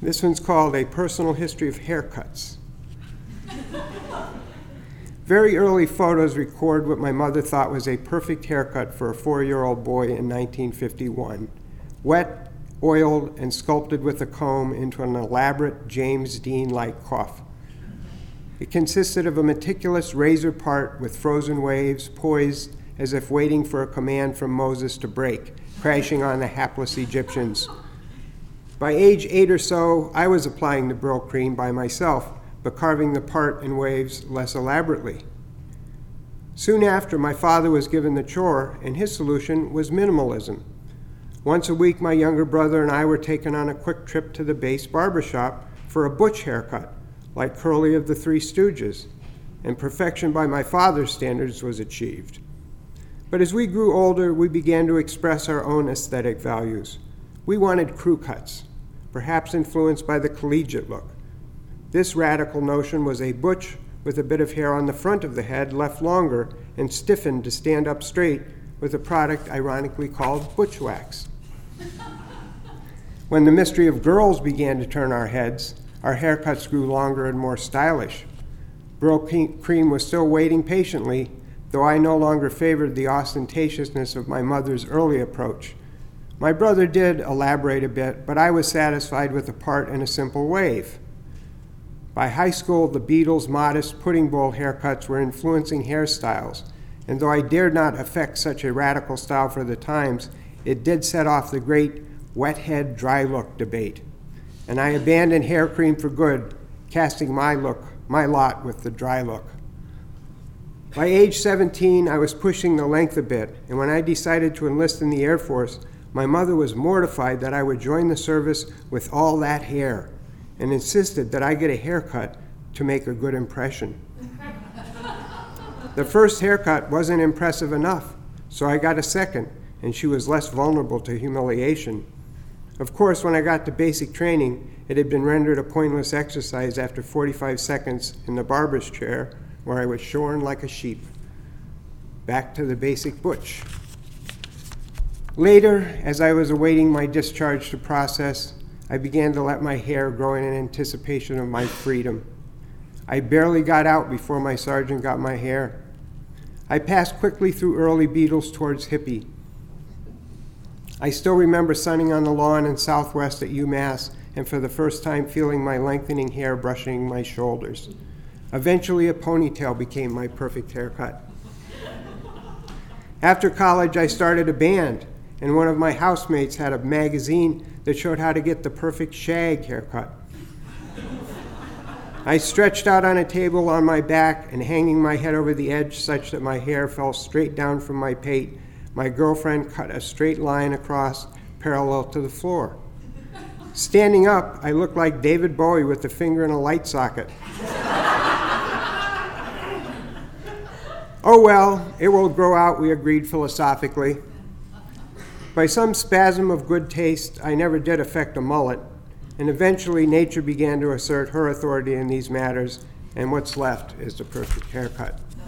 This one's called A Personal History of Haircuts. Very early photos record what my mother thought was a perfect haircut for a 4-year-old boy in 1951. Wet, oiled, and sculpted with a comb into an elaborate James Dean-like coif. It consisted of a meticulous razor part with frozen waves poised as if waiting for a command from Moses to break, crashing on the hapless Egyptians. By age 8 or so, I was applying the Brylcreem by myself, but carving the part and waves less elaborately. Soon after, my father was given the chore, and his solution was minimalism. Once a week, my younger brother and I were taken on a quick trip to the base barbershop for a butch haircut, like Curly of the Three Stooges, and perfection by my father's standards was achieved. But as we grew older, we began to express our own aesthetic values. We wanted crew cuts, perhaps influenced by the collegiate look. This radical notion was a butch with a bit of hair on the front of the head left longer and stiffened to stand up straight with a product ironically called butch wax. When the mystery of girls began to turn our heads, our haircuts grew longer and more stylish. Brylcreem was still waiting patiently, though I no longer favored the ostentatiousness of my mother's early approach. My brother did elaborate a bit, but I was satisfied with a part and a simple wave. By high school, the Beatles' modest pudding bowl haircuts were influencing hairstyles, and though I dared not affect such a radical style for the times, it did set off the great wet head, dry look debate. And I abandoned hair cream for good, casting my lot with the dry look. By age 17, I was pushing the length a bit, and when I decided to enlist in the Air Force, my mother was mortified that I would join the service with all that hair and insisted that I get a haircut to make a good impression. The first haircut wasn't impressive enough, so I got a second, and she was less vulnerable to humiliation. Of course, when I got to basic training, it had been rendered a pointless exercise after 45 seconds in the barber's chair, where I was shorn like a sheep. Back to the basic butch. Later, as I was awaiting my discharge to process, I began to let my hair grow in anticipation of my freedom. I barely got out before my sergeant got my hair. I passed quickly through early Beatles towards hippie. I still remember sunning on the lawn in Southwest at UMass and for the first time feeling my lengthening hair brushing my shoulders. Eventually, a ponytail became my perfect haircut. After college, I started a band, and one of my housemates had a magazine that showed how to get the perfect shag haircut. I stretched out on a table on my back and hanging my head over the edge such that my hair fell straight down from my pate, my girlfriend cut a straight line across parallel to the floor. Standing up, I looked like David Bowie with a finger in a light socket. Oh well, it will grow out, we agreed philosophically. By some spasm of good taste, I never did affect a mullet, and eventually nature began to assert her authority in these matters, and what's left is the perfect haircut.